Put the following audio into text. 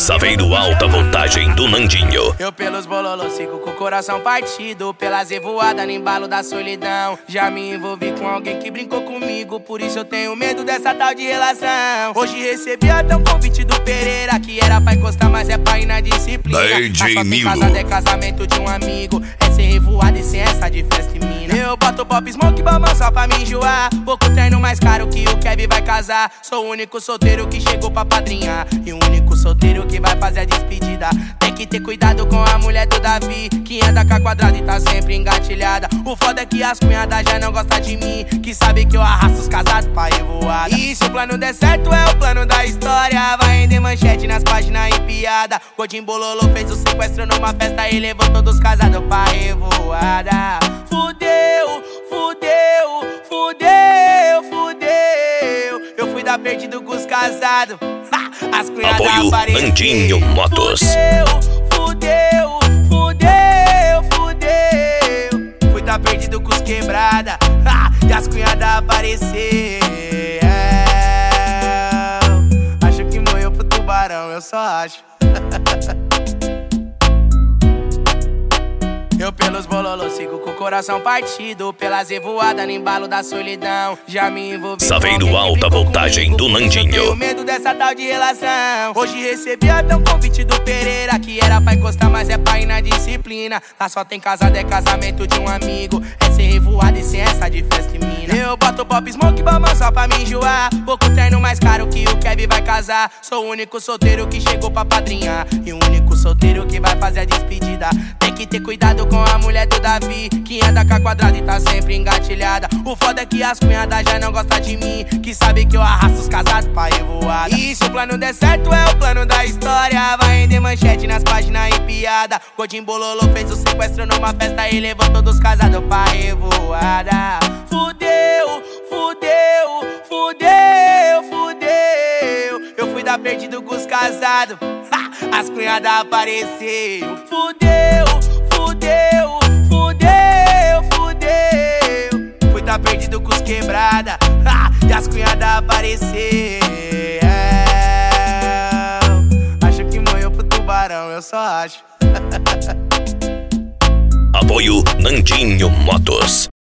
Saveiro Alta Voltagem do Nandinho. Eu pelos bololos sigo com o coração partido, pelas revoadas no embalo da solidão. Já me envolvi com alguém que brincou comigo, por isso eu tenho medo dessa tal de relação. Hoje recebi até um convite do Pereira, que era pra encostar, mas é pra ir na disciplina. DJ Nilo. Casada é casamento de um amigo, é sem revoada e sem essa de festa e mina. Eu boto pop smoke bamão só pra me enjoar, pouco terno mais caro que o Kevin vai casar. Sou o único solteiro que chegou pra padrinhar e o único solteiro que vai fazer a despedida. Tem que ter cuidado com a mulher do Davi, que anda com a quadrada e tá sempre engatilhada. O foda é que as cunhadas já não gostam de mim, que sabe que eu arrasto os casados pra revoada. E se o plano der certo é o plano da história, vai render manchete nas páginas e piada. Godinho Bololô fez o sequestro numa festa e levou todos os casados pra revoada. Fudeu, fudeu, fudeu, fudeu. Eu fui dar perdido com os casados, as cunhadas Apoio apareceram. Nandinho Motos. Fudeu, fudeu, fudeu. Fui dar perdido com os quebrada, e as cunhadas apareceram. Acho que morreu pro tubarão, eu só acho. Eu pelos bololos sigo com o coração partido, pelas revoadas no embalo da solidão. Já me envolvi Saveiro com Alta Voltagem do Nandinho. Eu tenho medo dessa tal de relação. Hoje recebi até um convite do Pereira, que era pra encostar, mas é pra ir na disciplina. Lá só tem casado, é casamento de um amigo, é sem revoada e sem essa de festa e mina. Eu boto pop smoke bamão só pra me enjoar, pouco terno mais caro que o Kevin vai casar. Sou o único solteiro que chegou pra padrinhar e o único solteiro que vai fazer a despedida. Tem que ter cuidado com a mulher do Davi, que anda com a quadrada e tá sempre engatilhada. O foda é que as cunhadas já não gostam de mim, que sabe que eu arrasto os casados pra revoada. E se o plano der certo é o plano da história, vai render manchete nas páginas e piada. Godinho Bololô fez o sequestro numa festa e levou todos os casados pra revoada. Fudeu, fudeu, fudeu, fudeu. Eu fui dar perdido com os casados, as cunhadas apareceram. Fudeu, fudeu, fudeu, fudeu. Fui dar perdido com os quebrada, e as cunhadas apareceram. Acho que morreu pro tubarão, eu só acho. Apoio Nandinho Motos.